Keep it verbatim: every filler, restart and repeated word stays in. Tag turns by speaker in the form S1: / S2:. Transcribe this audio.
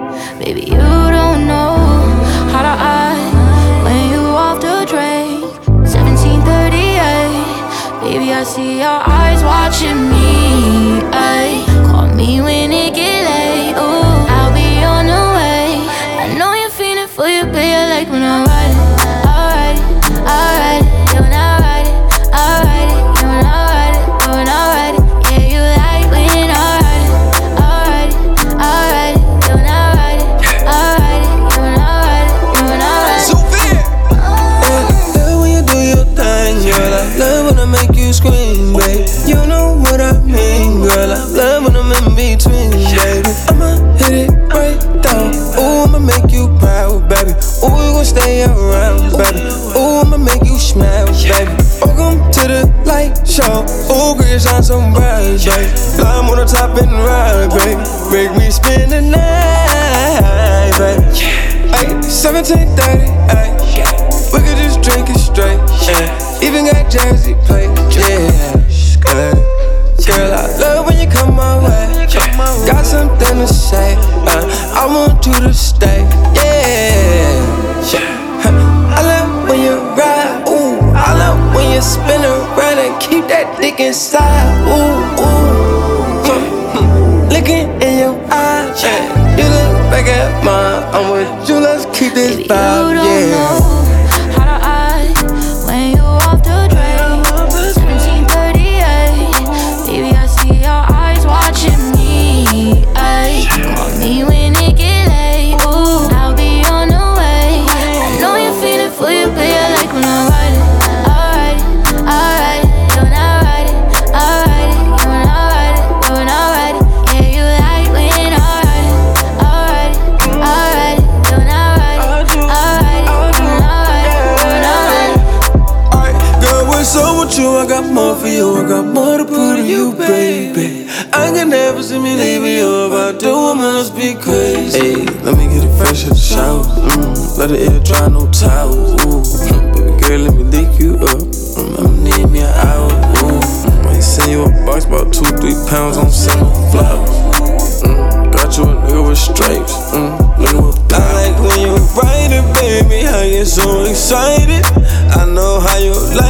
S1: Baby, you don't know how to act when you off the drink. seventeen thirty-eight. Baby, I see your eyes watching me. Ay. Call me when it get late. Ooh, I'll be on the way. I know you're feeling for you, but you like when I ride it. Alright, alright, you when I ride it. Alright, you when I ride it. You when I ride it. Yeah, you like when I ride it. Alright, alright, you when I ride it. Alright, you when I ride it. You when I ride it.
S2: So fair. Yeah, love when you do your thing, girl. I love when I make you scream, babe. You know what I mean, girl. I love when I'm in between, baby. I'ma hit it right down. Ooh, I'ma make you proud, baby. Ooh, we gon' stay around, baby. Ooh, I'ma make you smile, baby. Welcome to the light show. Ooh, girl, shine so bright, baby. Climb on the top and ride, baby. Make me spend the night, baby. Ay, seventeen thirty, ay. We could just drink it straight, yeah. Even got Jersey plate, yeah. Girl, I love when you come my way. Got something to say, uh, I want you to stay, yeah. I love when you ride, ooh. I love when you spin around and keep that dick inside, ooh, ooh. Looking in your eyes, yeah. You look back at mine, I'm with you, let's keep this
S1: Baby,
S2: vibe,
S1: you don't
S2: yeah.
S1: know how to act when you off the drink. seventeen thirty-eight. Baby, I see your eyes watching me. Ay. Call me when it get late. Ooh, I'll be on the way. I know you're feeling for you, but you like when I ride it. Alright, alright, you when I ride it. Alright, you when I ride it. You when I ride it. Yeah, you like when I ride it. Alright, alright, you when I ride it. Alright, you when I ride it. You when I ride it.
S2: Alright, girl, what's up with you? I got more for you, I got more to put in you, baby. I can never see me leaving you. If I do, I must be crazy. Hey, let me get it fresh in the shower. Mm, let the air dry, no towel. Ooh, mm, baby girl, let me lick you up. Mm, I'ma need me an hour. Ooh, mm, I ain't send you a box, about two, three pounds on summer flowers. Mm, got you a nigga with stripes. Mm, nigga with power. I like when you ride it, baby. How you so excited? I know how you like.